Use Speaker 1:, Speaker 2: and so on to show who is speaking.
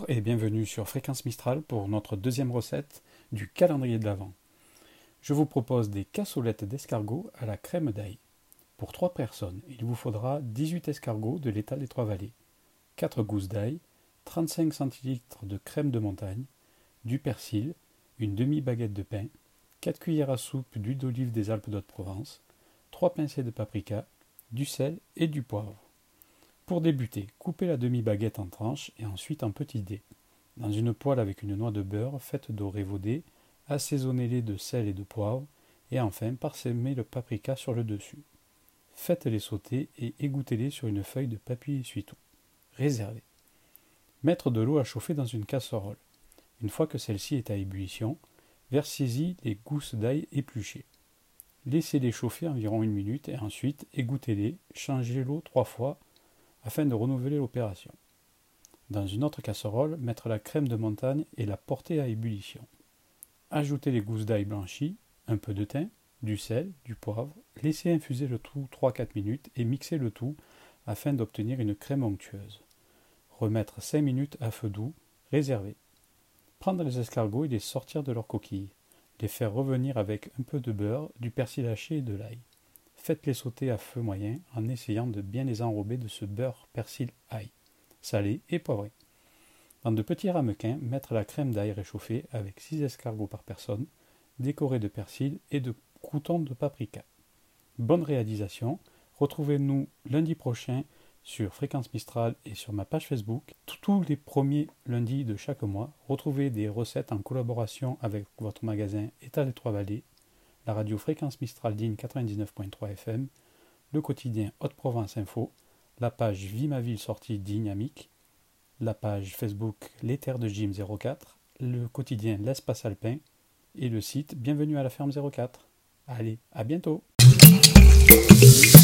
Speaker 1: et bienvenue sur Fréquence Mistral pour notre deuxième recette du calendrier de l'Avent. Je vous propose des cassolettes d'escargots à la crème d'ail. Pour 3 personnes, il vous faudra 18 escargots de l'étal des Trois-Vallées, 4 gousses d'ail, 35 cl de crème de montagne, du persil, une demi-baguette de pain, 4 cuillères à soupe d'huile d'olive des Alpes d'Haute-Provence, 3 pincées de paprika, du sel et du poivre. Pour débuter, coupez la demi-baguette en tranches et ensuite en petits dés. Dans une poêle avec une noix de beurre, faites dorer vos dés, assaisonnez-les de sel et de poivre et enfin parsemez le paprika sur le dessus. Faites-les sauter et égouttez-les sur une feuille de papier essuie-tout. Réservez. Mettre de l'eau à chauffer dans une casserole. Une fois que celle-ci est à ébullition, versez-y les gousses d'ail épluchées. Laissez-les chauffer environ 1 minute et ensuite égouttez-les, changez l'eau 3 fois afin de renouveler l'opération. Dans une autre casserole, mettre la crème de montagne et la porter à ébullition. Ajoutez les gousses d'ail blanchies, un peu de thym, du sel, du poivre, laissez infuser le tout 3-4 minutes et mixez le tout afin d'obtenir une crème onctueuse. Remettre 5 minutes à feu doux, réserver. Prendre les escargots et les sortir de leur coquille. Les faire revenir avec un peu de beurre, du persil haché et de l'ail. Faites-les sauter à feu moyen en essayant de bien les enrober de ce beurre persil ail, salé et poivré. Dans de petits ramequins, mettre la crème d'ail réchauffée avec 6 escargots par personne, décorés de persil et de croûtons de paprika. Bonne réalisation, retrouvez-nous lundi prochain sur Fréquence Mistral et sur ma page Facebook. Tous les premiers lundis de chaque mois, retrouvez des recettes en collaboration avec votre magasin Étal des Trois-Vallées, la radio Fréquence Mistral Digne 99.3 FM, le quotidien Haute-Provence Info, la page Vie ma ville sortie Digne Amique, la page Facebook Les Terres de Gym 04, le quotidien L'Espace Alpin et le site Bienvenue à la ferme 04. Allez, à bientôt!